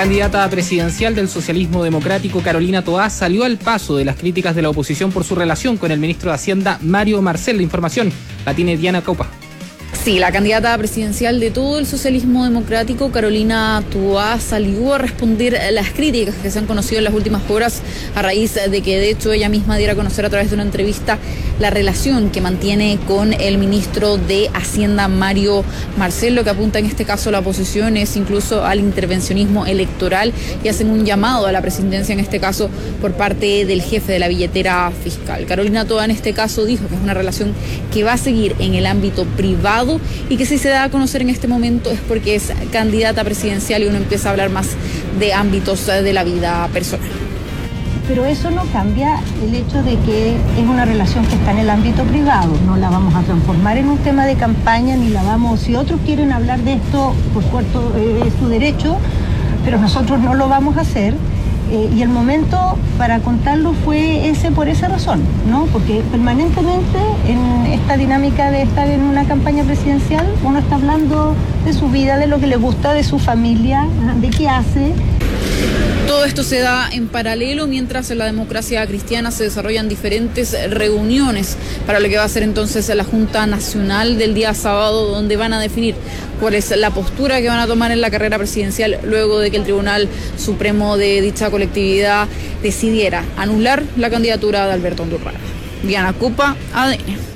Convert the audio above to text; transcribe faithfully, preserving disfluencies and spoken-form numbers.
La candidata presidencial del socialismo democrático, Carolina Toá, salió al paso de las críticas de la oposición por su relación con el ministro de Hacienda, Mario Marcel. La información la tiene Diana Caupa. Sí, la candidata presidencial de todo el socialismo democrático, Carolina Toá, salió a responder las críticas que se han conocido en las últimas horas a raíz de que, de hecho, ella misma diera a conocer a través de una entrevista la relación que mantiene con el ministro de Hacienda, Mario Marcel. Lo que apunta en este caso la oposición es incluso al intervencionismo electoral y hacen un llamado a la presidencia, en este caso, por parte del jefe de la billetera fiscal. Carolina Toá, en este caso, dijo que es una relación que va a seguir en el ámbito privado y que si se da a conocer en este momento es porque es candidata presidencial y uno empieza a hablar más de ámbitos de la vida personal. Pero eso no cambia el hecho de que es una relación que está en el ámbito privado. No la vamos a transformar en un tema de campaña, ni la vamos, si otros quieren hablar de esto, por supuesto eh, es su derecho, pero nosotros no lo vamos a hacer. Eh, y el momento para contarlo fue ese por esa razón, ¿no? Porque permanentemente en esta dinámica de estar en una campaña presidencial, uno está hablando de su vida, de lo que le gusta, de su familia, de qué hace. Todo esto se da en paralelo mientras en la democracia cristiana se desarrollan diferentes reuniones para lo que va a ser entonces la Junta Nacional del día sábado, donde van a definir cuál es la postura que van a tomar en la carrera presidencial luego de que el Tribunal Supremo de dicha colectividad decidiera anular la candidatura de Alberto Andurralde. Diana Caupa, A D N.